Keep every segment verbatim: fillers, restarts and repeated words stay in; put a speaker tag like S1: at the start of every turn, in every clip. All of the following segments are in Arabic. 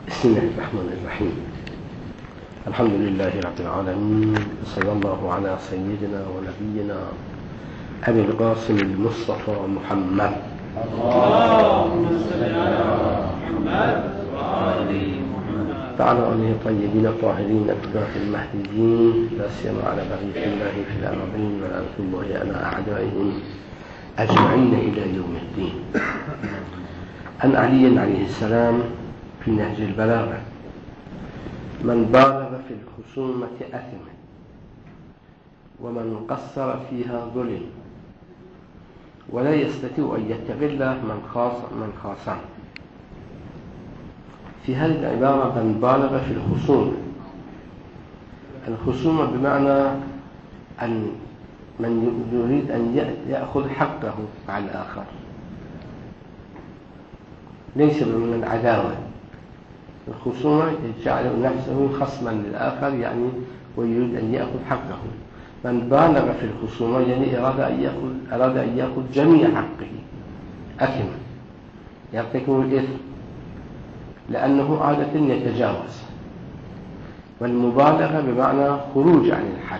S1: بسم الله الرحمن الرحيم. الحمد لله رب العالمين، صلى الله على سيدنا ونبينا أبي القاسم المصطفى محمد.
S2: اللهم صل على محمد وآل محمد
S1: وعلى آله الطيبين الطاهرين الهداة المهديين، لا سيما على بقية الله في الأرضين، ولعنة الله على أعدائهم أجمعين إلى يوم الدين. عن علي عليه السلام في نهج البلاغة: من بالغ في الخصومة أثم، ومن قصر فيها ظلم، ولا يستطيع أن يتقي الله من خاص من خاصم. في هذه العبارة من بالغ في الخصومة. الخصومة بمعنى أن من يريد أن يأخذ حقه على الآخر، ليس من العداوة. الخصومة يجعل نفسه خصما للآخر، يعني ويريد أن يأخذ حقه. من بالغ في الخصومة يعني أراد أن يأخذ أراد أن يأخذ جميع حقه، أثم، يرتكب الإثم، لأنه عادة يتجاوز. والمبالغة بمعنى خروج عن الحد،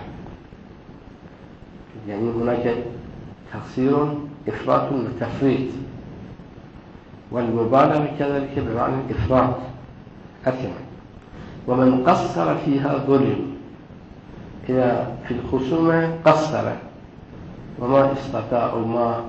S1: يعني هناك تقصير، إفراط وتفريط. والمبالغة كذلك بمعنى الإفراط، أثم. ومن قصر فيها ظلم، إذا في الخصومة قصر وما استطاع وما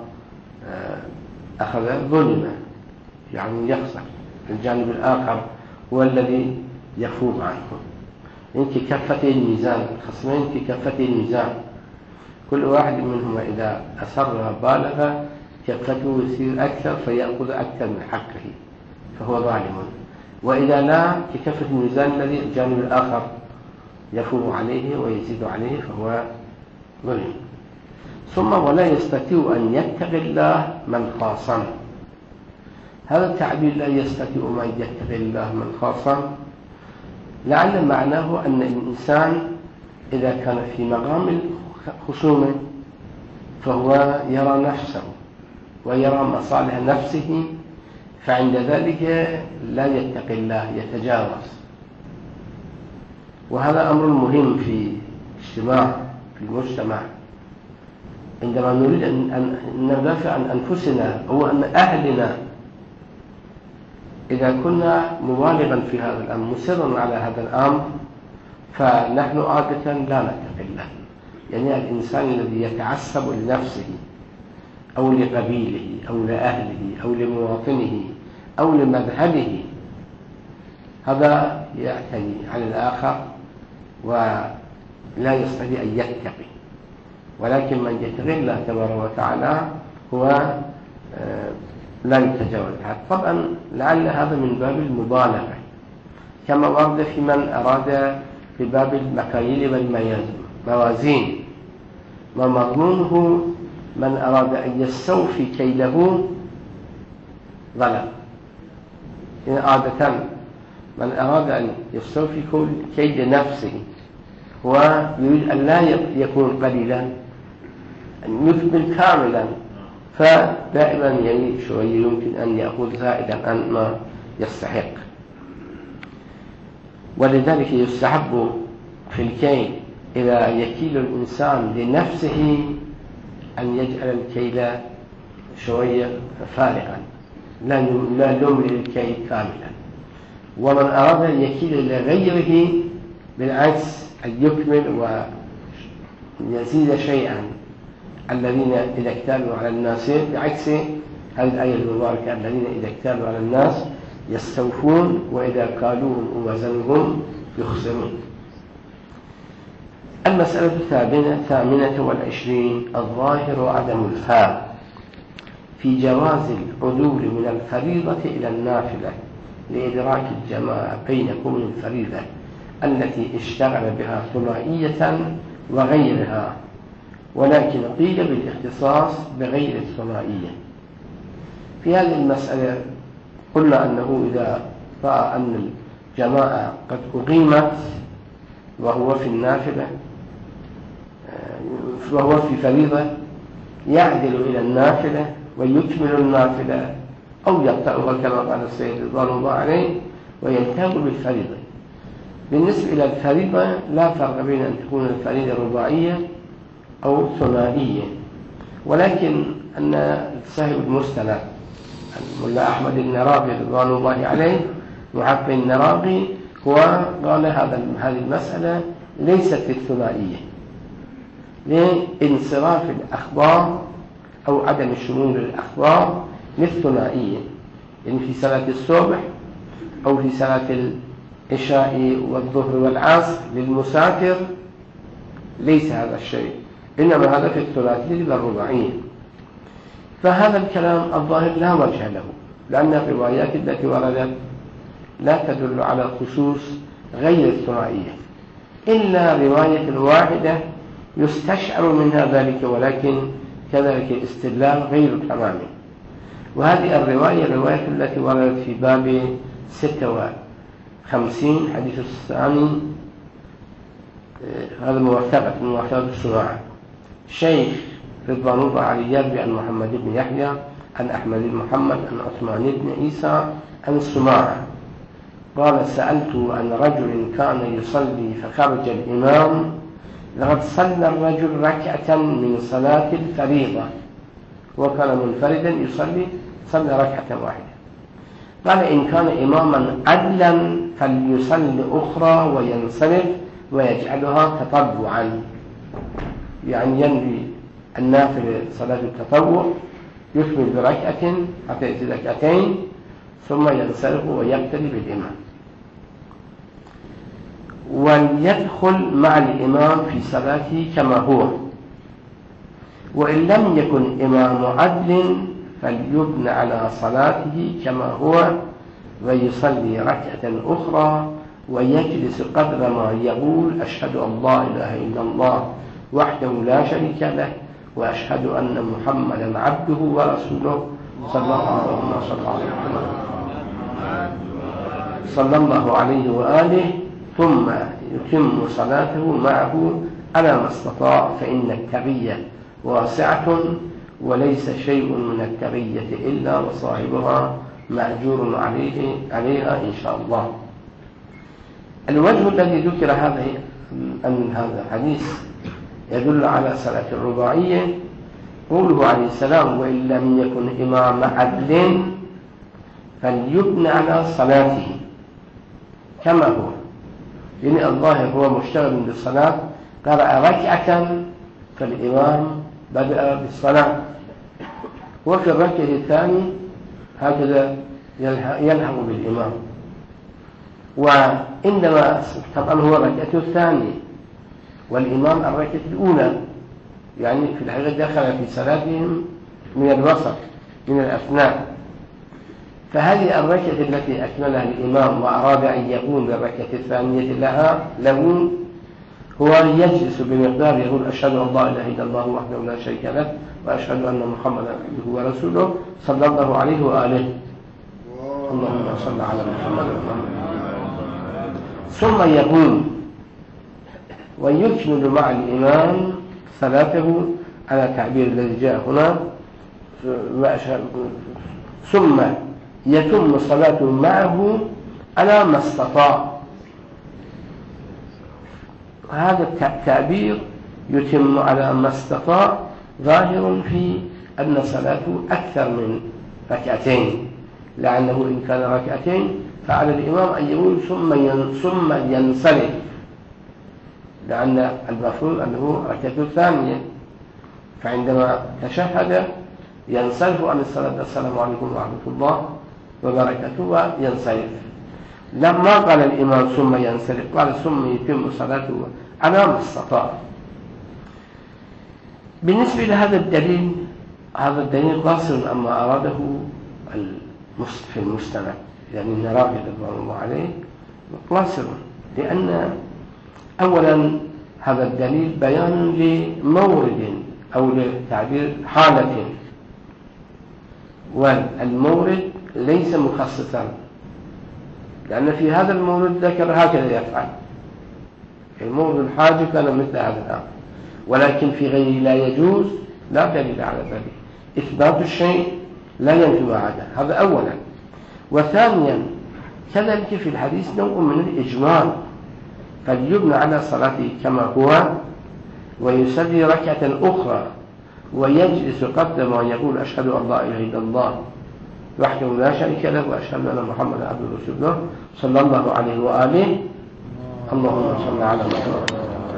S1: أخذ ظلم، يعني يخسر. الجانب الآخر هو الذي يفوق عنه. إنك كفتي الميزان، خصمين كفتي الميزان، كل واحد منهما إذا أسر بالغ كفته يصير أكثر فيأخذ أكثر من حقه فهو ظالم. وإذا لا، ككفة الميزان الذي الجانب الآخر يفوق عليه ويزيد عليه فهو ظلم. ثم ولا يستطيع أن يتقي الله من خاصم. هذا التعبير لا يستطيع من يتقي الله من خاصم، لعل معناه أن الإنسان إذا كان في مقام الخصومة فهو يرى نفسه ويرى مصالح نفسه، فعند ذلك لا يتقي الله، يتجاوز. وهذا أمر مهم في اجتماع في المجتمع. عندما نريد أن ندافع عن أنفسنا أو عن أهلنا، إذا كنا مبالغا في هذا الأمر، مصرا على هذا الأمر، فنحن عادة لا نتقي الله. يعني الإنسان الذي يتعصب لنفسه أو لقبيله أو لأهله أو لمواطنه أو لمذهبه، هذا يعتدي على الآخر ولا يستطيع أن يتقي. ولكن من يتقي الله تبارك وتعالى هو لا يتجاوز الحد. طبعا لعل هذا من باب المبالغة، كما ورد في من أراد في باب المكاييل والموازين، ما مضمونه من أراد أن يستوفي كيله ظلم. إن عادة من أراد أن يستوفي كيد نفسه ويريد أن لا يكون قليلا، أن يكمل كاملا، فدائما يعني شوية يمكن أن يأخذ زائدا عن ما يستحق. ولذلك يستحب في الكيل إذا يكيل الإنسان لنفسه أن يجعل الكيل شوية فارغا، لا يملئ الكيل كاملا. ومن أراد أن يكيل لغيره بالعكس أن يكمل ويزيد شيئا. الذين إذا اكتالوا على الناس، بعكس هذه الآية المباركة: الذين إذا اكتالوا على الناس يستوفون وإذا كالوهم ووزنهم يخسرون. المسألة الثامنة والعشرين: الظاهر عدم الفهم في جواز العدول من الفريضة إلى النافلة لإدراك الجماعة بين كون الفريضة التي اشتغل بها ثنائية وغيرها، ولكن قيل بالاختصاص بغير الثنائية. في هذه المسألة قلنا أنه إذا رأى أن الجماعة قد أقيمت وهو في النافلة وهو في فريضة، يعدل إلى النافلة ويكمل النافلة أو يقطعها كما قال السيد رضوان الله عليه، وينتهوا بالفريضة. بالنسبة إلى الفريضة لا فرق بين أن تكون الفريضة رباعية أو ثنائية، ولكن أن صاحب المستند الملا أحمد النرابي رضوان الله عليه محقق النرابي هو قال هذا هذه المسألة ليست في الثنائية لانصراف الأخبار أو عدم شمول الأخبار للثنائية، يعني في صلاة الصبح أو في صلاة العشاء والظهر والعصر للمسافر ليس هذا الشيء، إنما هذا في الثلاثية والرباعية. فهذا الكلام الظاهر لا وجه له، لأن الروايات التي وردت لا تدل على خصوص غير الثنائية إلا رواية واحدة يستشعر منها ذلك، ولكن كذلك الاستدلال غير تمام. وهذه الرواية الرواية التي وردت في باب ستة وخمسين حديث الثاني، هذا موثقة من موثقة الصناعة. شيخ رضوان الله عليه يروي عن محمد بن يحيى عن أحمد بن محمد عن عثمان بن عيسى عن سماعة قال: سألت عن رجل كان يصلي فخرج الإمام لقد صلى الرجل ركعة من صلاة الفريضة وكان منفردا يصلي صلى ركعة واحدة. قال: إن كان إماما عدلا فليصلي أخرى وينصرف ويجعلها تطوعا، يعني ينوي النافلة صلاة التطوع يكمل بركعة حتى يأتي ركعتين ثم ينصرف ويقتدي بالإمام، وليدخل مع الإمام في صلاته كما هو، وإن لم يكن إمام عدل فليبنى على صلاته كما هو ويصلي ركعة أخرى ويجلس قدر ما يقول: أشهد أن لا إله إلا الله وحده لا شريك له وأشهد أن محمدا عبده ورسوله صلى الله صلى الله عليه وآله، ثم يتم صلاته معه على ما استطاع، فإن التقية واسعة وليس شيء من التقية إلا وصاحبها مأجور عليه عليها إن شاء الله. الوجه الذي ذكر هذا أن هذا الحديث يدل على صلاة الرباعية قوله عليه السلام: وإن لم يكن إمام عدل فليبنى على صلاته كما هو، لأن الظاهر هو مشتغل بالصلاة قرأ ركعة فالإمام بدأ بالصلاة، وفي الركعة الثانية هكذا يلحق بالإمام، وإنما طبعا هو الركعة الثانية والإمام الركعة الأولى، يعني في الحقيقة دخل في صلاتهم من الوسط من الأثناء. فهذه الركعة التي أكملها الإمام وأراد أن يقوم بالركعة الثانية لها له هو يجلس بمقدار يقول: أشهد أن لا إله إلا الله وحده لا شريك له وأشهد أن محمدا عبده ورسوله صلى الله عليه وآله، اللهم صل على محمد وآله، ثم يقوم ويكمل مع الإمام صلاته على التعبير الذي جاء هنا، ثم يتم صلاته معه على ما استطاع. هذا التعبير يتم على ما استطاع ظاهر في أن صلاته أكثر من ركعتين، لأنه إن كان ركعتين فعلى الإمام أن يقول ثم ينصرف، لأن المفروض أنه ركعة ثانية، فعندما تشهد ينصرف عن الصلاة: السلام عليكم ورحمة الله وبركاته، وينصرف. لما قال الإمام ثم ينصرف قال ثم يتم صلاته على ما استطاع. بالنسبة لهذا الدليل، هذا الدليل قاصر أما أراده في المستند، يعني النرابي رضوان الله عليه قاصر، لأن أولا هذا الدليل بيان لمورد أو لتعبير حالة، والمورد ليس مخصصا، لأن في هذا المورد ذكر هكذا يفعل، المورد الحاجة كان مثل هذا الأمر، ولكن في غيره لا يجوز، لا دليل على ذلك. إثبات الشيء لا ينفي ما عداه، هذا أولا. وثانيا كذلك في الحديث نوع من الإجمال، فليبنى على صلاته كما هو ويصلي ركعة أخرى ويجلس قبل ما يقول أشهد أن لا إله إلا الله وحده لا شريك له وأشهد أن محمدا عبده ورسوله صلى الله عليه وآله. اللهم صل على محمد.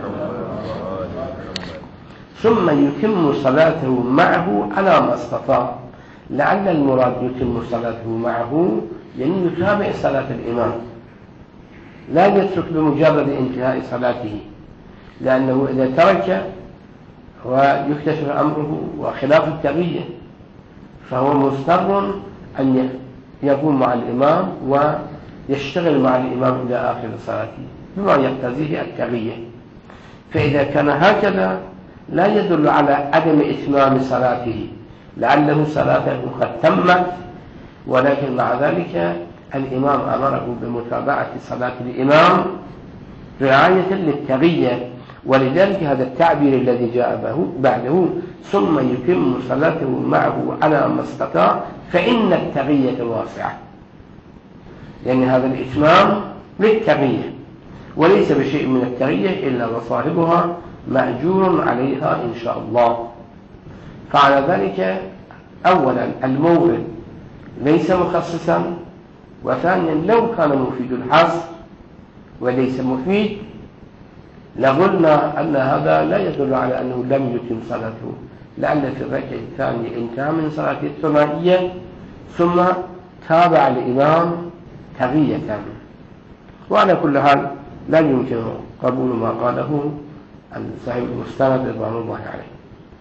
S1: ثم يتم صلاته معه على ما استطاع، لعل المراد يتم صلاته معه يعني يتابع صلاة الإمام، لا يترك بمجرد انتهاء صلاته، لأنه إذا ترك ويكتشف أمره وخلاف التغيير فهو مضطر أن يقوم مع الإمام ويشتغل مع الإمام إلى آخر صلاته بما يقتضيه التغيير. فإذا كان هكذا لا يدل على عدم إتمام صلاته، لعله صلاته قد تمت، ولكن مع ذلك الإمام أمره بمتابعة صلاة الإمام رعاية للتغيير، ولذلك هذا التعبير الذي جاء بعده ثم يتم صلاته معه على ما استطاع، فإن التغيير واسعة، يعني هذا الإتمام للتغيير وليس بشيء من التغيير إلا وصاحبها مأجور عليها إن شاء الله. فعلى ذلك أولا المورد ليس مخصصا، وثانيا لو كان مفيد الحصر وليس مفيد لقلنا أن هذا لا يدل على أنه لم يتم صلاته، لأن في الركعة الثانية انتهى من صلاته الثنائية ثم تابع الإمام تغية. وعلى كل حال لا يمكن قبول ما قاله صاحب المستند رضوان الله عليه.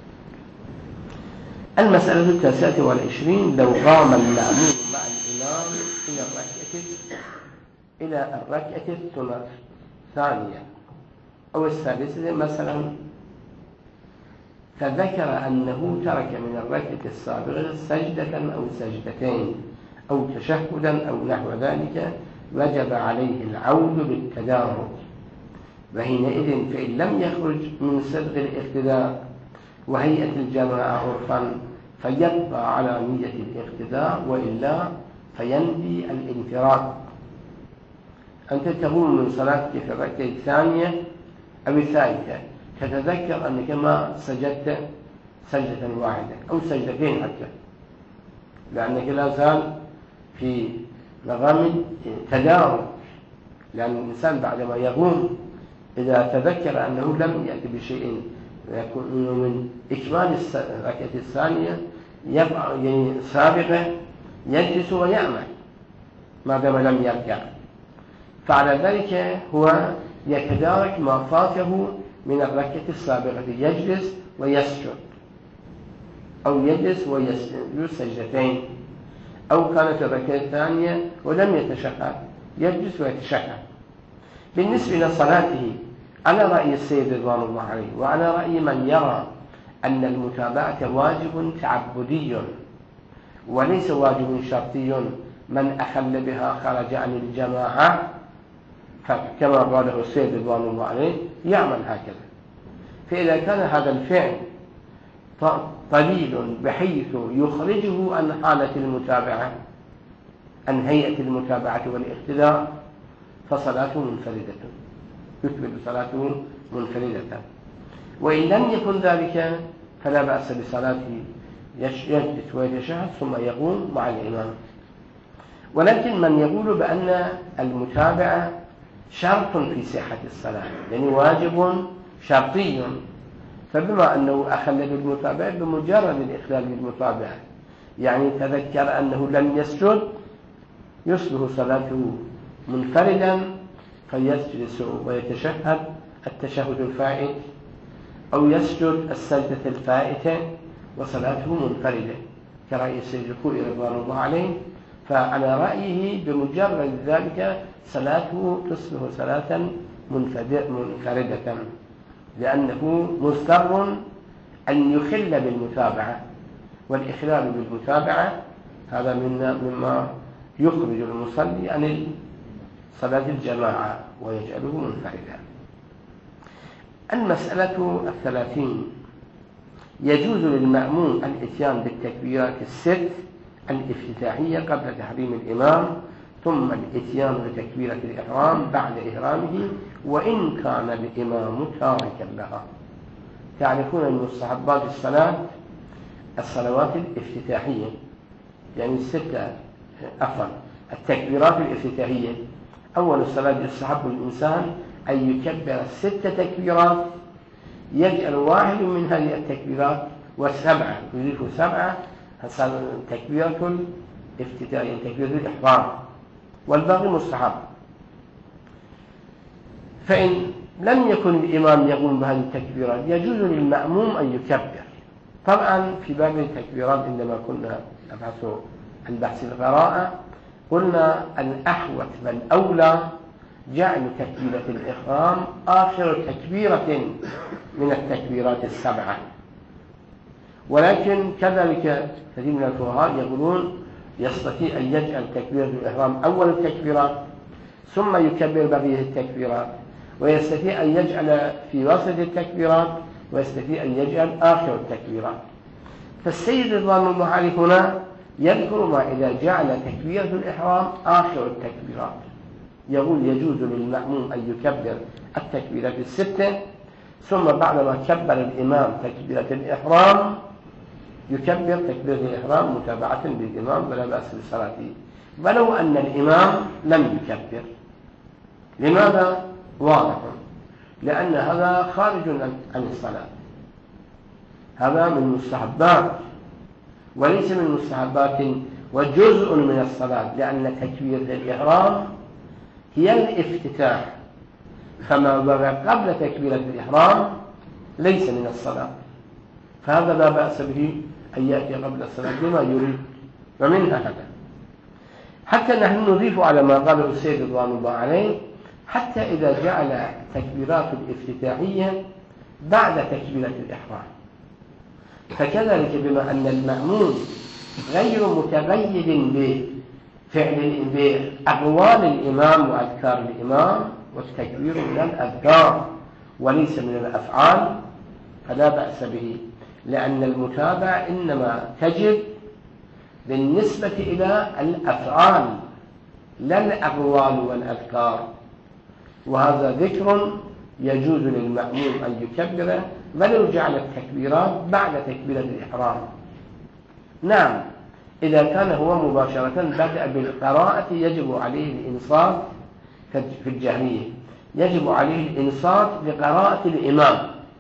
S1: المسألة التاسعة والعشرين: لو قام المأموم مع الإمام إلى الركعة إلى الركعة الثانية أو الثالثة مثلا، فذكر أنه ترك من الركعة السابقة سجدة أو سجدتين أو تشهدا أو نحو ذلك، وجب عليه العود بالتدارك، وحينئذ فإن لم يخرج من صدق الاقتداء وهيئة الجماعة عرفا فيبقى على نية الاقتداء، وإلا فينفي الانفراد. أنت تقوم من صلاتك في الركعة الثانية أو الثالثة تتذكر أنك ما سجدت سجدة واحدة أو سجدتين حتى، لأنك لا زال في مقام تدارك، لأن الإنسان بعدما يقوم إذا تذكر أنه لم يأتي بشيء يكون من إكمال الركعة الثانية يبقى يعني سابقة يجلس ويعمل ما دام لم يركع، فعلى ذلك هو يتدارك ما فاته من الركعة السابقة، يجلس ويسجد أو يجلس ويسجد سجدتين، أو كانت الركعة الثانية ولم يتشهد يجلس ويتشهد. بالنسبة لصلاته على رأي السيد رضوان الله عليه وعلى رأي من يرى أن المتابعة واجب تعبدي وليس واجب شرطي، من أخل بها خرج عن الجماعة، فكما قاله السيد رضوان الله عليه يعمل هكذا. فإذا كان هذا الفعل قليل بحيث يخرجه عن حالة المتابعة عن هيئة المتابعة والاقتداء فصلاته منفردة، يكمل صلاته منفردة. وإن لم يكن ذلك فلا بأس بصلاته، يجلس ويتشهد ثم يقوم مع الإمام. ولكن من يقول بأن المتابعة شرط في صحة الصلاة، يعني واجب شرطي، فبما أنه أخل بالمتابعة بمجرد الإخلال بالمتابعة يعني تذكر أنه لم يسجد يصبح صلاته منفردا فيجلس ويتشهد التشهد الفائت أو يسجد السجدة الفائتة وصلاته منفردة كرأي السيد الخوئي رضوان الله عليه. فعلى رأيه بمجرد ذلك صلاته تصبح صلاة منفردة، لأنه مضطر أن يخل بالمتابعة، والإخلال بالمتابعة هذا مما يخرج المصلي عن صلاة الجماعة ويجعله منفردا. المسألة الثلاثين: يجوز للمأموم الإتيان بالتكبيرات الست الافتتاحية قبل تحريم الإمام ثم الإتيان بتكبيرة الإحرام بعد إحرامه وإن كان الإمام تاركا لها. تعرفون من مستحبات الصلاة الصلوات الافتتاحية، يعني الستة عفوا التكبيرات الافتتاحية. أول الصلاة يستحب الإنسان أن يكبر ست تكبيرات، يجعل واحد من هذه التكبيرات وسبعة، يضيف سبعة تكبيرة الافتتاحية تكبيرة الإحرام، والباقي مستحب. فإن لم يكن الإمام يقوم بهذه التكبيرات يجوز للمأموم أن يكبر. طبعا في باب التكبيرات عندما كنا نبحث عن بحث القراءة قلنا الأحوط والأولى جعل تكبيرة الإحرام آخر تكبيرة من التكبيرات السبعة، ولكن كذلك كثير من الفقهاء يقولون يستطيع أن يجعل تكبيرة الإحرام أول التكبيرات ثم يكبر بقية التكبيرات، ويستطيع أن يجعل في وسط التكبيرات، ويستطيع أن يجعل آخر التكبيرات. فالسيد رضوان الله عليه هنا يذكر ما إذا جعل تكبيرة الإحرام آخر التكبيرات، يقول يجوز للمأموم أن يكبر التكبيرات الستة، ثم بعدما كبر الإمام تكبيرة الإحرام يكبر تكبيرة الإحرام متابعة بالإمام ولا بأس بصلاته، ولو أن الإمام لم يكبر. لماذا؟ واضح، لأن هذا خارج عن الصلاة، هذا من مستحبات وليس من مستحبات وجزء من الصلاة، لأن تكبيرة الإحرام هي الافتتاح، فما بقى قبل تكبيرة الإحرام ليس من الصلاة، فهذا لا بأس به أن يأتي قبل الصلاة بما يريد. ومنها هذا حتى نحن نضيف على ما قاله السيد رضوان الله عليه، حتى إذا جعل تكبيرات الافتتاحية بعد تكبيرة الإحرام، فكذلك بما أن المأموم غير متقيد بفعل بأقوال الإمام وأذكار الإمام، والتكبير من الأذكار وليس من الأفعال، فلا بأس به، لأن المتابعة إنما تجب بالنسبة إلى الأفعال لا الأقوال والأذكار، وهذا ذكر يجوز للمأموم أن يكبره ولو جعل التكبيرات بعد تكبيرة الإحرام. نعم، إذا كان هو مباشرة بدأ بالقراءة يجب عليه الإنصات في الجهرية، يجب عليه الإنصات لقراءة الإمام،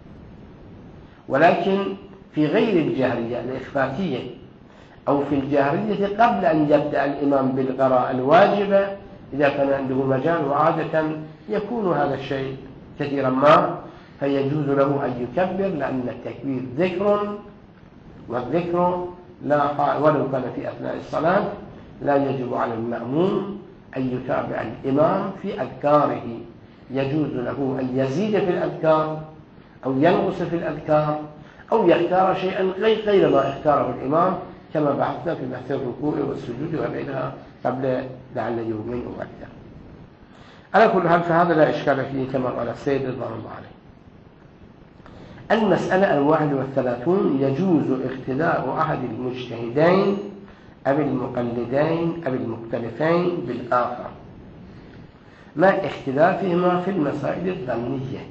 S1: ولكن في غير الجهرية الإخفاتية أو في الجهرية قبل أن يبدأ الإمام بالقراءة الواجبة إذا كان عنده مجال، وعادة يكون هذا الشيء كثيرا ما، فيجوز له أن يكبر، لأن التكبير ذكر، والذكر لا ولو كان في أثناء الصلاة لا يجب على المأموم أن يتابع الإمام في أذكاره، يجوز له أن يزيد في الأذكار أو ينقص في الأذكار أو يختار شيئا غير ما اختاره الإمام، كما بحثنا في بحث الركوع والسجود وغيرها قبل لعل يومين أو أكثر. على كل حال فهذا لا إشكال فيه كما قال السيد رضوان الله عليه. المسألة الواحد والثلاثون: يجوز اقتداء أحد المجتهدين أو المقلدين أو المختلفين بالآخر مع اختلافهما في المسائل الظنية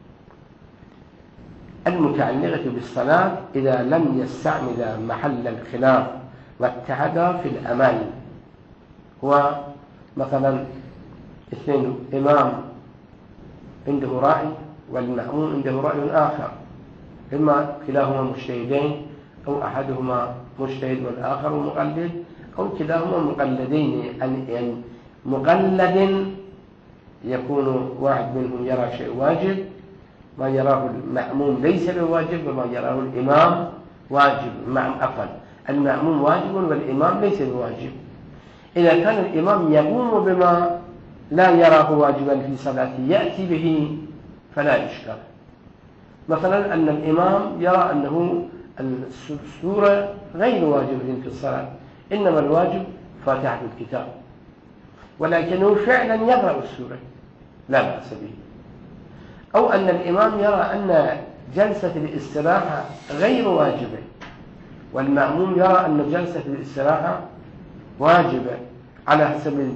S1: المتعلقة بالصلاة إذا لم يستعمل محل الخلاف واتحدا في الأمل. هو مثلا اثنين، إمام عنده رأي والمأموم عنده رأي آخر، إما كلاهما مجتهدين أو أحدهما مجتهد والآخر مقلد، أو كلاهما مقلدين، يعني مقلد يكون واحد منهم يرى شيء واجب ما يراه المأموم ليس بواجب، وما يراه الإمام واجب، عفوا المأموم واجب والإمام ليس بواجب. إذا كان الإمام يقوم بما لا يراه واجبا في صلاته يأتي به فلا إشكال. مثلا أن الإمام يرى أنه السورة غير واجبة في الصلاة، إنما الواجب فاتحة الكتاب، ولكنه فعلا يقرأ السورة لا بأس به. أو أن الإمام يرى أن جلسة الاستراحة غير واجبة، والمأموم يرى أن جلسة الاستراحة واجبة على حسب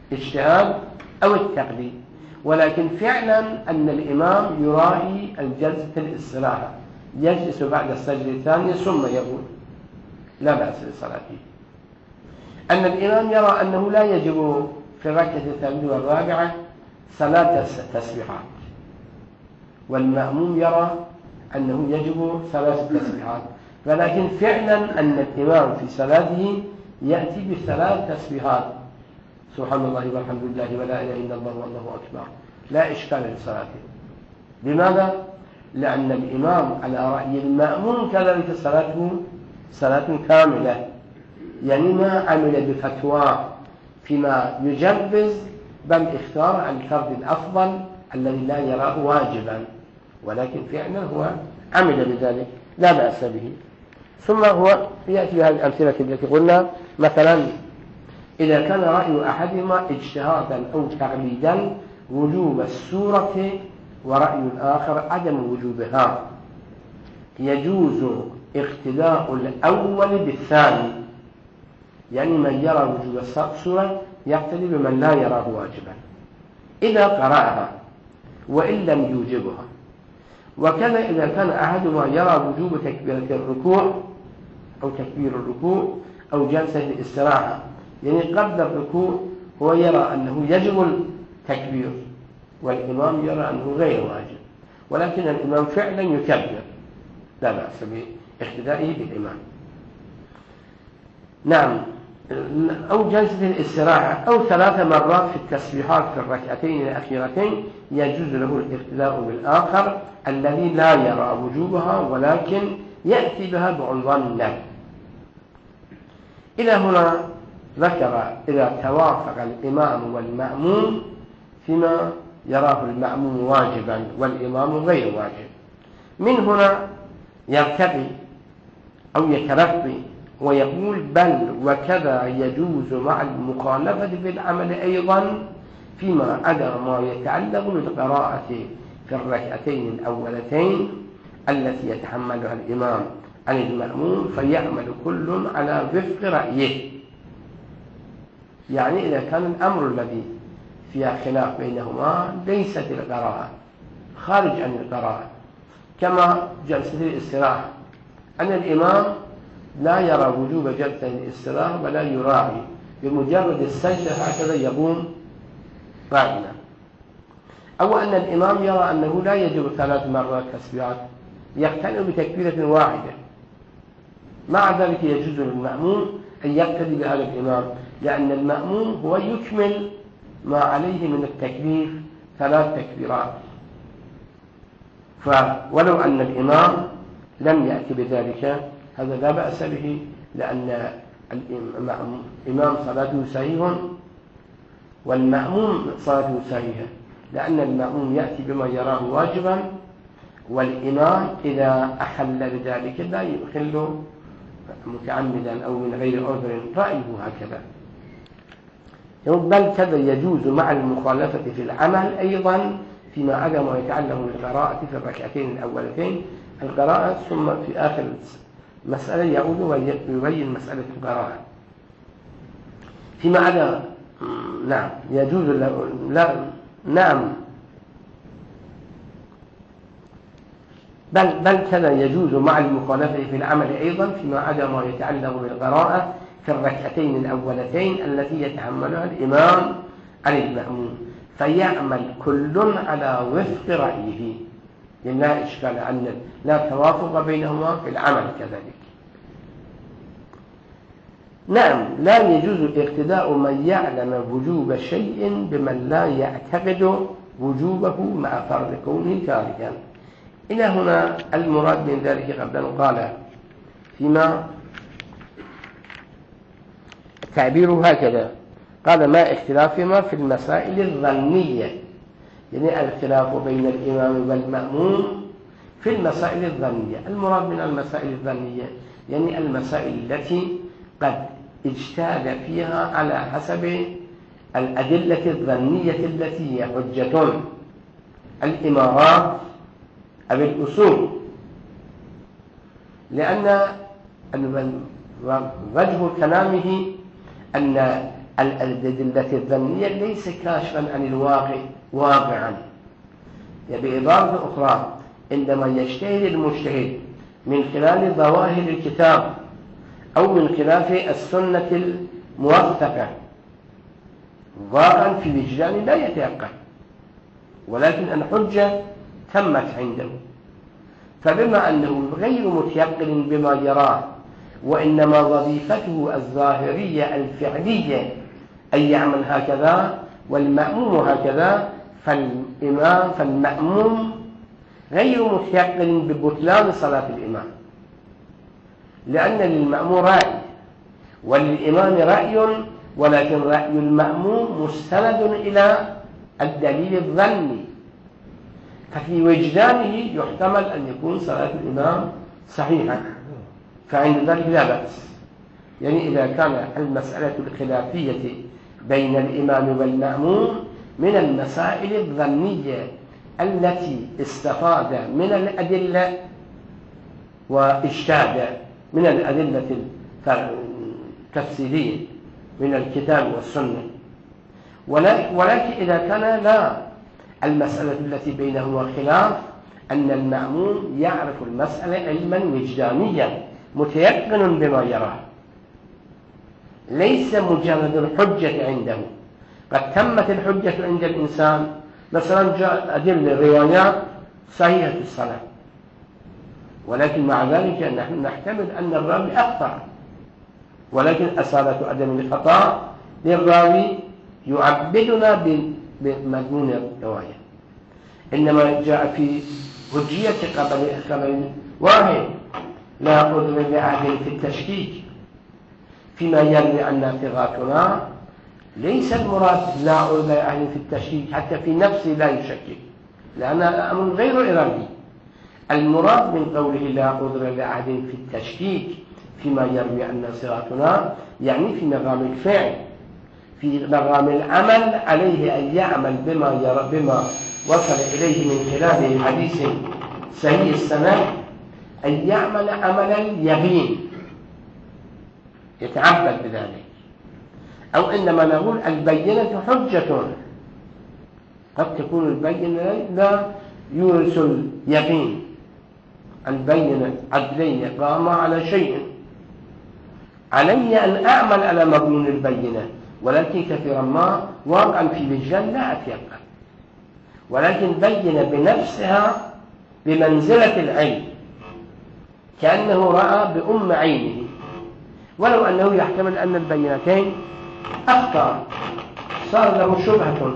S1: اجتهاد أو التقليد، ولكن فعلا أن الإمام يراعي الجلسة الاستراحة، يجلس بعد السجدة الثانية ثم يقول لا بأس بصلاته. أن الإمام يرى أنه لا يجب في الركعة الثالثة والرابعة ثلاث تسبيحات، والمأموم يرى أنه يجب ثلاث تسبيحات، ولكن فعلا أن الإمام في صلاته يأتي بثلاث تسبيحات، سبحان الله والحمد لله ولا إله إلا الله والله أكبر، لا إشكال لصلاته. لماذا؟ لأن الإمام على رأي المأموم كذلك صلاته صلاة كاملة، يعني ما عمل بفتوى فيما يجوز، بل اختار الفرد الأفضل الذي لا يراه واجبا، ولكن فعلا هو عمل بذلك لا بأس به. ثم هو يأتي بهذه الأمثلة التي قلنا، مثلا إذا كان رأي أحدهما اجتهادا أو تقليدا وجوب السورة ورأي الآخر عدم وجوبها، يجوز اقتداء الأول بالثاني، يعني من يرى وجوب السورة يقتدي بمن لا يراه واجبا إذا قرأها وإن لم يوجبها. وكذا إذا كان أحدهما يرى وجوب تكبيرة الركوع أو تكبير الركوع أو جلسة الاستراحة، يعني قبل الركوع هو يرى أنه يجب التكبير والإمام يرى أنه غير واجب، ولكن الإمام فعلا يكبر، لا بأس باقتدائه بالإمام. نعم. أو جلسة الاستراحة أو ثلاث مرات في التسبيحات في الركعتين الأخيرتين يجوز له الاقتداء بالآخر الذي لا يرى وجوبها ولكن يأتي بها بعنوان النفل. إلى هنا ذكر إذا توافق الإمام والمأموم فيما يراه المأموم واجبا والإمام غير واجب، من هنا يرتقي أو يترقي ويقول بل وكذا يجوز مع المخالفة في العمل أيضا فيما عدا ما يتعلق بالقراءة في الركعتين الأولتين التي يتحملها الإمام عن المأموم، فيعمل كل على وفق رأيه. يعني إذا كان الأمر الذي فيها خلاف بينهما ليست القراءة، خارج عن القراءة، كما جلسة الاستراحة، أن الإمام لا يرى وجوب جلسة الاستراحة ولا يراعي، بمجرد السجدة هكذا يقوم قائما، أو أن الإمام يرى أنه لا يجب ثلاث مرات تسبيحات، يقتنع بتكبيرة واحدة، مع ذلك يجوز للمأموم أن يقتدي بهذا الإمام، لأن المأموم هو يكمل ما عليه من التكبير ثلاث تكبيرات. فولو أن الإمام لم يأتي بذلك هذا لا بأس به، لأن الإمام صلاته صحيح والمأموم صلاته صحيحة، لأن المأموم يأتي بما يراه واجبا، والإمام إذا أخل بذلك لا يخل متعمدا أو من غير عذر، رأيه هكذا. بل كذا يجوز مع المخالفة في العمل أيضا فيما عدا ما يتعلق بالقراءة في الركعتين الأولتين القراءة، ثم في آخر مسألة يعود ويبين مسألة القراءة فيما عدا. نعم يجوز لا نعم بل بل كذا يجوز مع المخالفة في العمل أيضا فيما عدا ما يتعلق بالقراءة في الركعتين الأولتين التي يتحملها الإمام عن المأموم، فيعمل كل على وفق رأيه، يعني لا إشكال أن لا توافق بينهما في العمل كذلك. نعم لا يجوز اقتداء من يعلم وجوب شيء بمن لا يعتقد وجوبه مع فرض كونه تاركا. إلى هنا المراد من ذلك قبل أن قال فيما تعبيره هكذا، قال ما اختلافهما في المسائل الظنية، يعني الاختلاف بين الإمام والمأموم في المسائل الظنية. المراد من المسائل الظنية يعني المسائل التي قد اجتهد فيها على حسب الأدلة الظنية التي هي حجة، الإمارات أو الأصول، لأن وجه كلامه أن الأدلة الظنية ليس كاشفا عن الواقع واقعا. بعبارة أخرى، عندما يجتهد المجتهد من خلال ظواهر الكتاب أو من خلال السنة الموثقة واقعا في وجدان لا يتيقن، ولكن الحجة تمت عنده، فبما أنه غير متيقن بما يراه وإنما وظيفته الظاهرية الفعلية أن يعمل هكذا والمأموم هكذا، فالإمام فالمأموم غير متيقن ببطلان صلاة الإمام، لأن للمأموم رأي وللإمام رأي، ولكن رأي المأموم مستند إلى الدليل الظني، ففي وجدانه يحتمل أن يكون صلاة الإمام صحيحة، فعند ذلك لا بأس. يعني إذا كان المسألة الخلافية بين الإمام والمأموم من المسائل الظنية التي استفاد من الأدلة واجتهد من الأدلة التفسيرية من الكتاب والسنة، ولكن إذا كان لا المسألة التي بينهما خلاف أن المأموم يعرف المسألة علما وجدانيا متيقن بما يراه، ليس مجرد الحجة عنده. قد تمت الحجة عند الإنسان، مثلا جاء أدلة روايات صحيحة الصلاة، ولكن مع ذلك نحن نحتمل أن الراوي أخطأ، ولكن أصالة عدم الخطأ للراوي يعبدنا بمضمون الرواية. إنما جاء في حجية قبل واحد لا عذر لأحد في التشكيك فيما يروي عنا ثقاتنا، ليس المراد لا عذر لأحد في التشكيك حتى في نفسه لا يشكك، لأن الأمر غير إرادي. المراد من قوله لا عذر لأحد في التشكيك فيما يروي عنا ثقاتنا يعني في مقام الفعل، في مقام العمل عليه أن يعمل بما يرى بما وصل إليه من خلال حديث صحيح السند، أن يعمل عمل اليقين يتعبد بذلك. أو إنما نقول البينة حجة، قد تكون البينة لا يورث اليقين، البينة عدلين قام على شيء، علي أن أعمل على مضمون البينة، ولكن كثيرا ما واقعا في وجدان لا أتيقن، ولكن بين بنفسها بمنزلة العين كأنه رأى بأم عينه، ولو أنه يحتمل أن البينتين أخطأ صار له شبهة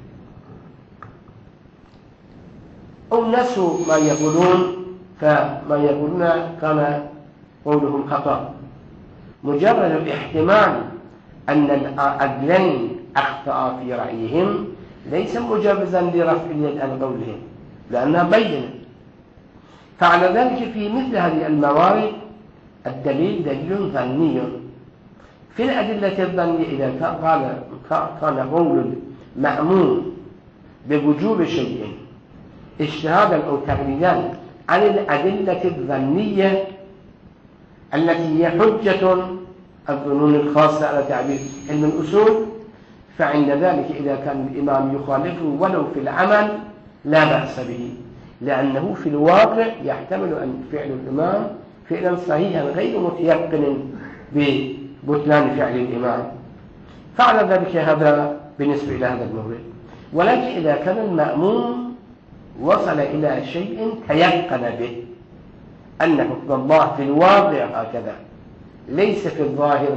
S1: أو نسوا ما يقولون، فما يقولون كان قولهم خطأ. مجرد الاحتمال أن العدلين أخطأ في رأيهم ليس مجوزا لرفع اليد عن قولهم، لأنها بينة. فعلى ذلك في مثل هذه الموارد الدليل دليل ظني. في الأدلة الظنية إذا قال كان قول المأموم بوجوب شيء اجتهادا أو تقليدا عن الأدلة الظنية التي هي حجة الظنون الخاصة على تعبير علم الأصول، فعند ذلك إذا كان الإمام يخالفه ولو في العمل لا بأس به، لأنه في الواقع يحتمل أن فعل الإمام فعلا صحيحا غير متيقن ببطلان فعل الإمام. فعلى ذلك هذا بالنسبة إلى هذا المورد. ولكن إذا كان المأموم وصل إلى شيء تيقن به أن حكم الله في الواقع هكذا ليس في الظاهر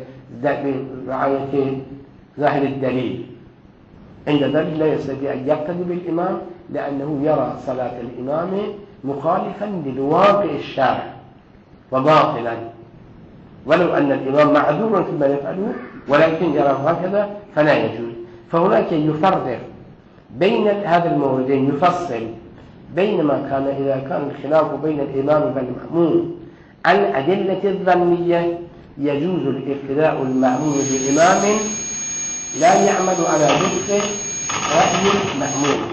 S1: برعاية ظاهر الدليل، عند ذلك لا يستطيع أن يقتدي بالإمام، لأنه يرى صلاة الإمام مخالفا للواقع الشارع وباطلا، ولو أن الإمام معذور فيما يفعله ولكن يرى هكذا فلا يجوز. فهناك يفرق بين هذا الموردين، يفصل بين ما كان إذا كان الخلاف بين الإمام والمأموم الأدلة الظنية يجوز الاقتداء المأموم بإمام لا يعمل على وفق رأي المأموم.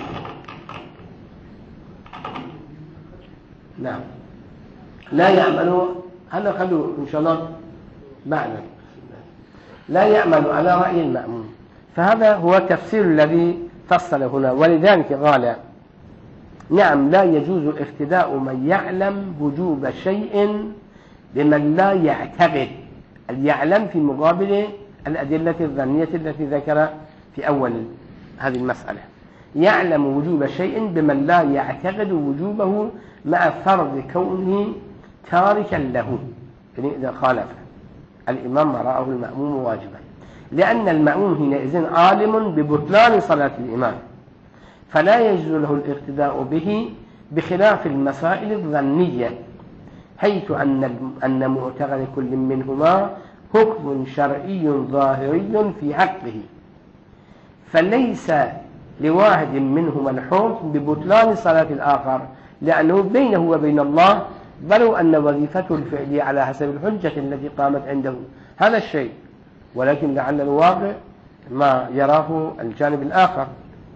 S1: نعم، لا يعمل، هذا خلوه إن شاء الله معنا. لا يعمل على رأي المأموم. فهذا هو التفسير الذي فصل هنا. ولذلك قال نعم لا يجوز اقتداء من يعلم وجوب شيء بمن لا يعتقد. يعلم في مقابل الأدلة الظنية التي ذكر في أول هذه المسألة. يعلم وجوب شيء بمن لا يعتقد وجوبه مع فرض كونه تاركا له، يعني إذا خالف الإمام ما رآه المأموم واجبا، لأن المأموم حينئذ عالم ببطلان صلاة الإمام، فلا يجوز له الاقتداء به، بخلاف المسائل الظنية حيث أن أن معتقد كل منهما حكم شرعي ظاهري في حقه، فليس لواحد منهما الحكم ببطلان صلاة الآخر، لأنه بينه وبين الله، بل أن وظيفته الفعلية على حسب الحجة التي قامت عنده هذا الشيء، ولكن لعل الواقع ما يراه الجانب الآخر،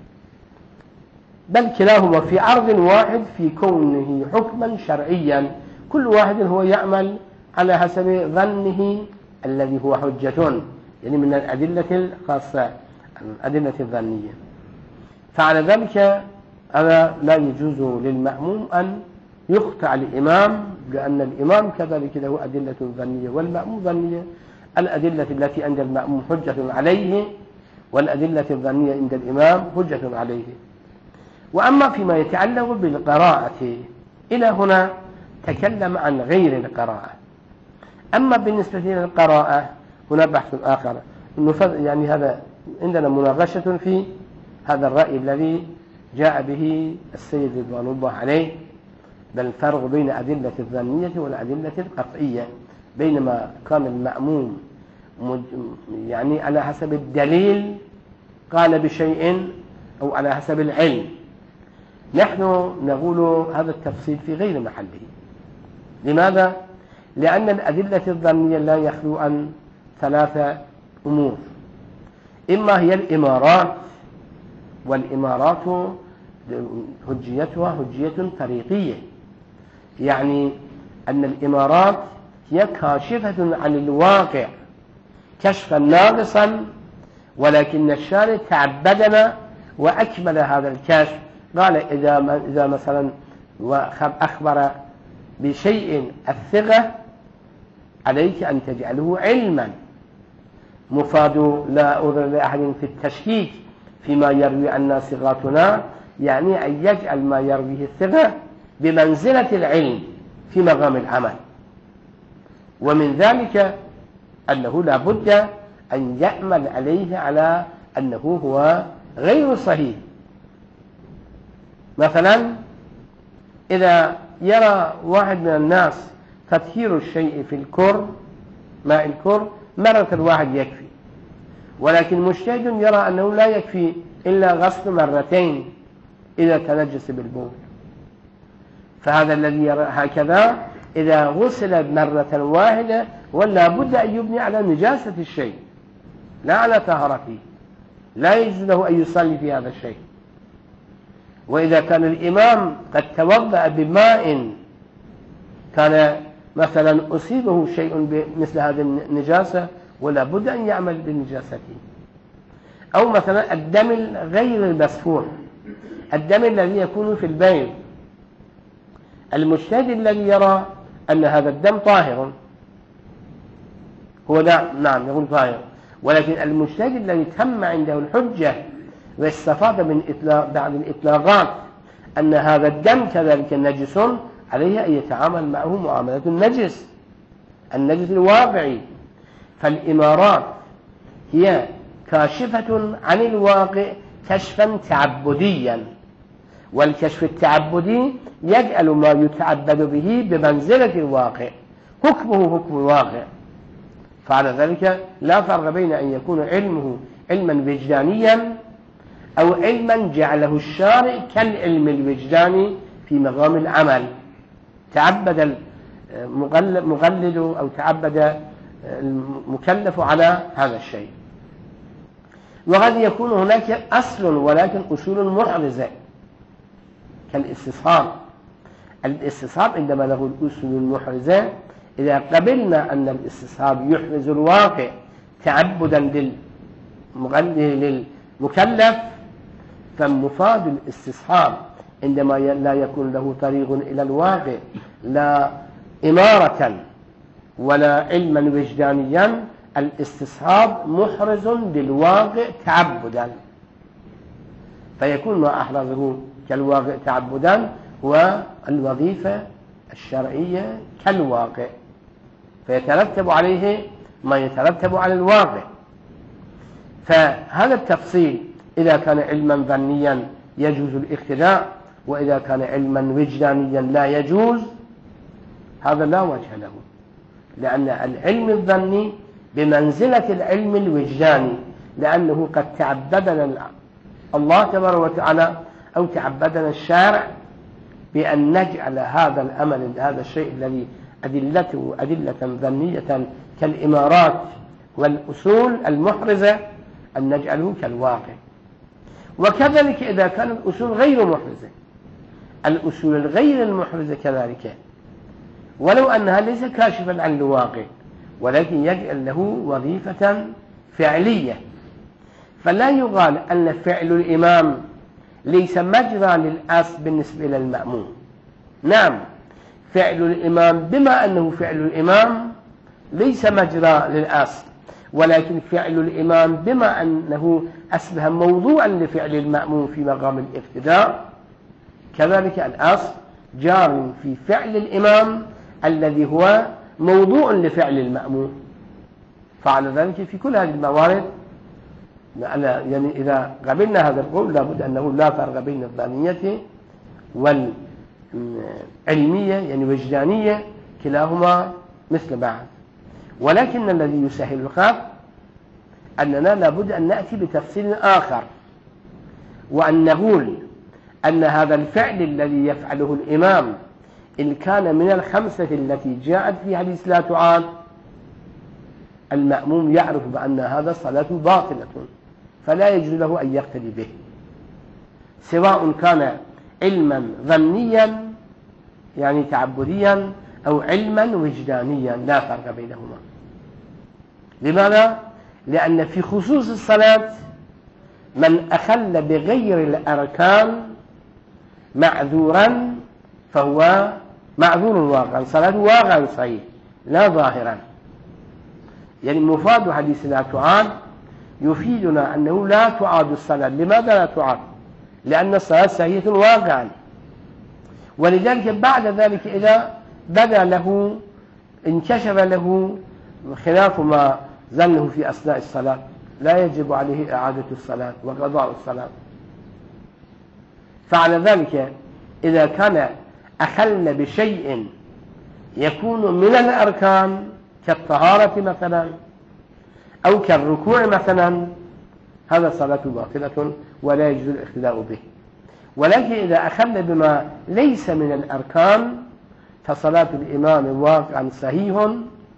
S1: بل كلاهما في عرض واحد في كونه حكما شرعيا، كل واحد هو يعمل على حسب ظنه الذي هو حجة، يعني من الأدلة الخاصة الأدلة الظنية. فعلى ذلك هذا لا يجوز للمأموم أن يقطع الإمام، لأن الإمام كذلك له أدلة ظنية والمأموم ظنية. الأدلة التي عند المأموم حجة عليه، والأدلة الظنية عند الإمام حجة عليه. وأما فيما يتعلق بالقراءة، إلى هنا تكلم عن غير القراءة. أما بالنسبة للقراءة هنا بحث آخر، يعني هذا عندنا مناقشة في هذا الرأي الذي جاء به السيد رضوان الله عليه، بل الفرق بين أدلة الظنية والأدلة القطعية، بينما كان المأموم يعني على حسب الدليل قال بشيء أو على حسب العلم. نحن نقول هذا التفصيل في غير محله. لماذا؟ لأن الأدلة الظنية لا يخلو عن ثلاثة أمور، إما هي الإمارات، والإمارات حجيتها حجية طريقية، يعني أن الإمارات هي كاشفة عن الواقع كشفا ناقصا، ولكن الشارع تعبدنا وأكمل هذا الكشف. قال إذا إذا مثلا أخبر بشيء الثقة عليك أن تجعله علما، مفاد لا أذر لأحد في التشكيك فيما يروي عنا ثقاتنا، يعني أن يجعل ما يرويه الثقة بمنزلة العلم في مقام العمل. ومن ذلك أنه لا بد أن يعمل عليه على أنه هو غير صحيح. مثلا إذا يرى واحد من الناس تطهير الشيء في الكر، ماء الكر مرة واحد يكفي، ولكن مجتهد يرى أنه لا يكفي إلا غسل مرتين إذا تنجس بالبول، فهذا الذي يرى هكذا إذا غسل مرة واحدة ولا بد أن يبني على نجاسة الشيء لا على طهارته، لا يجوز له أن يصلي في هذا الشيء. وإذا كان الإمام قد توضأ بماء كان مثلا أصيبه شيء مثل هذه النجاسة ولا بد أن يعمل بنجاسته، أو مثلا الدم غير المسفوح، الدم الذي يكون في البين، المجتهد الذي يرى أن هذا الدم طاهر هو نعم, نعم يقول طاهر، ولكن المجتهد الذي تم عنده الحجة واستفاد من إطلاق بعض الإطلاقات أن هذا الدم كذلك نجس، عليه أن يتعامل معه معاملة النجس النجس الواقعي. فالإمارات هي كاشفة عن الواقع كشفا تعبديا، والكشف التعبدي يجعل ما يتعبد به بمنزلة الواقع، حكمه حكم الواقع. فعلى ذلك لا فرق بين أن يكون علمه علما وجدانيا أو علما جعله الشارع كالعلم الوجداني في مقام العمل، تعبد المقلد أو تعبد المكلف على هذا الشيء. وقد يكون هناك أصل ولكن أصول محرزة كالاستصحاب. الاستصحاب عندما له الأصول المحرزة، إذا قبلنا أن الاستصحاب يحرز الواقع تعبدا للمكلف، فمفاد الاستصحاب عندما لا يكون له طريق إلى الواقع، لا إمارة ولا علما وجدانيا، الاستصحاب محرز للواقع تعبدا، فيكون ما أحرزه كالواقع تعبدا والوظيفة الشرعية كالواقع، فيترتب عليه ما يترتب على الواقع. فهذا التفصيل إذا كان علما ظنيا يجوز الاقتداء، وإذا كان علما وجدانيا لا يجوز، هذا لا وجه له، لأن العلم الظني بمنزلة العلم الوجداني، لأنه قد تعبدنا الله تبارك وتعالى أو تعبدنا الشارع بأن نجعل هذا الأمل هذا الشيء الذي أدلته أدلة ظنية كالإمارات والأصول المحرزة أن نجعله كالواقع. وكذلك إذا كانت الأصول غير محرزة، الأصول الغير المحرزة كذلك ولو أنها ليس كاشفا عن الواقع، ولكن يجعل له وظيفة فعلية، فلا يقال أن فعل الإمام ليس مجرى للأصل بالنسبة إلى المأموم. نعم، فعل الإمام بما أنه فعل الإمام ليس مجرى للأصل، ولكن فعل الإمام بما أنه أصبح موضوعا لفعل المأموم في مقام الاقتداء، كذلك الأصل جار في فعل الإمام الذي هو موضوع لفعل المأموم. فعلى ذلك في كل هذه الموارد، يعني إذا قبلنا هذا القول لابد أنه لا فرق بين الظنية والعلمية يعني وجدانية، كلاهما مثل بعض. ولكن الذي يسهل الخط أننا لابد أن نأتي بتفصيل آخر، وأن نقول أن هذا الفعل الذي يفعله الإمام إن كان من الخمسة التي جاءت في حديث لا تعاد، المأموم يعرف بأن هذا الصلاة باطلة، فلا يجوز له أن يقتدي به، سواء كان علما ظنيا يعني تعبديا أو علما وجدانيا، لا فرق بينهما. لماذا؟ لأن في خصوص الصلاة من أخل بغير الأركان معذورا فهو معذور واقعا، صلاته واقعا صحيح لا ظاهرا. يعني مفاد حديث لا تعاد يفيدنا أنه لا تعاد الصلاة. لماذا لا تعاد؟ لأن الصلاة صحيحة واقعا. ولذلك بعد ذلك إذا بدا له انكشف له خلاف ما ظنه في أثناء الصلاة لا يجب عليه إعادة الصلاة وقضاء الصلاة. فعلى ذلك إذا كان أخل بشيء يكون من الأركان كالطهارة مثلا أو كالركوع مثلا، هذا صلاة باطلة ولا يجوز الاقتداء به. ولكن إذا أخل بما ليس من الأركان فصلاة الإمام واقعا صحيح.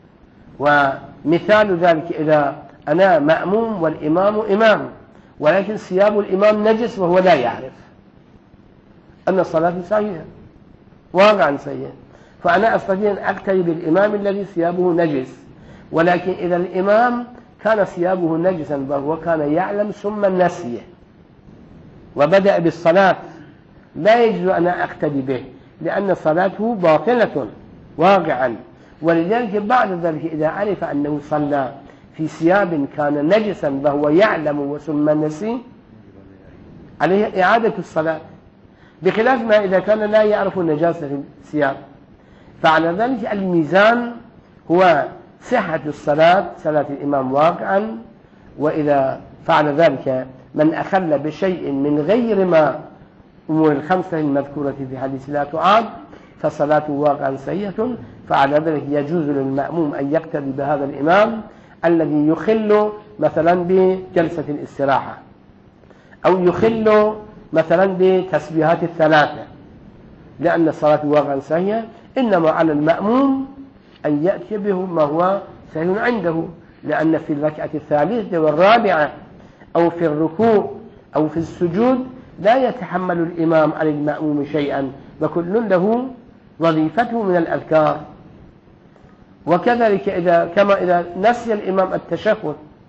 S1: ومثال ذلك إذا أنا مأموم والإمام إمام ولكن ثياب الإمام نجس وهو لا يعرف أن الصلاة صحيحة واقعا صحيحة، فأنا أستطيع أن أقتدي بالإمام الذي ثيابه نجس. ولكن إذا الإمام كان ثيابه نجسا وهو كان يعلم ثم نسي وبدأ بالصلاة، لا يجوز أن أقتدي به لأن صلاته باطلة واقعا. ولذلك بعد ذلك إذا عرف أنه صلى في ثياب كان نجسا وهو يعلم ثم نسي عليه إعادة الصلاة، بخلاف ما إذا كان لا يعرف النجاسة في الثياب. فعلى ذلك الميزان هو صحة الصلاة، صلاة الإمام واقعا. وإذا فعل ذلك من أخل بشيء من غير ما أمور الخمسة المذكورة في حديث لا تعاد فصلاته واقعا صحيحة. فعلى ذلك يجوز للمأموم أن يقتدي بهذا الإمام الذي يخل مثلا بجلسة الاستراحة أو يخل مثلا بتسبيحات الثلاثة، لأن الصلاة واقعا صحيحة. إنما على المأموم أن يأتي به ما هو صحيح عنده، لأن في الركعة الثالثة والرابعة أو في الركوع أو في السجود لا يتحمل الإمام على المأموم شيئا، وكل له وظيفته من الأذكار. وكذلك إذا كما إذا نسي الإمام التشهد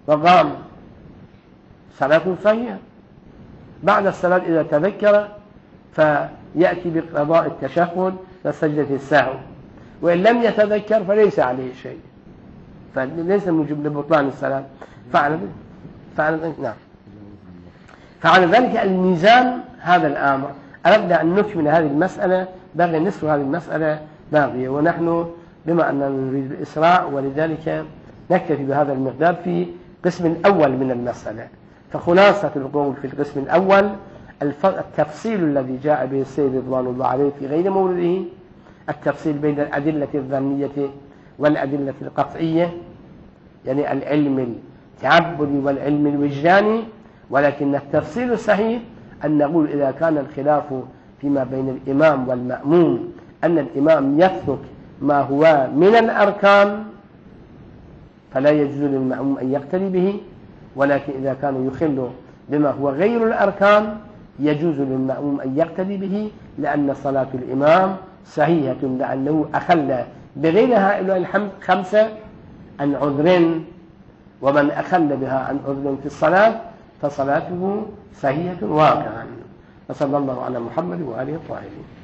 S1: فقام صلاة صحيحة. بعد الصلاة إذا تذكر فيأتي بقضاء التشهد وسجدة السهو، وإن لم يتذكر فليس عليه شيء، فليس موجب لبطلان الصلاة. فعل فعل نعم. فعلى ذلك الميزان هذا الأمر أردنا أن نكمل هذه المسألة، بقي نصف هذه المسألة باقية، ونحن بما أننا نريد الإسراع ولذلك نكتفي بهذا المقدار في القسم الأول من المسألة. فخلاصة القول في القسم الأول التفصيل الذي جاء به السيد رضوان الله عليه في غير مورده، التفصيل بين الأدلة الظنية والأدلة القطعية، يعني العلم التعبدي والعلم الوجداني. ولكن التفصيل الصحيح أن نقول إذا كان الخلاف فيما بين الإمام والمأموم أن الإمام يترك ما هو من الأركان فلا يجوز للمأموم أن يقتدي به، ولكن إذا كان يخل بما هو غير الأركان يجوز للمأموم أن يقتدي به، لأن صلاة الإمام صحيحة لأنه أخل بغير هؤلاء الخمسة عن عذر، ومن أخل بها عن عذر في الصلاة فصلاته صحيحة واقعا. وصلى الله على محمد وآله الطاهرين.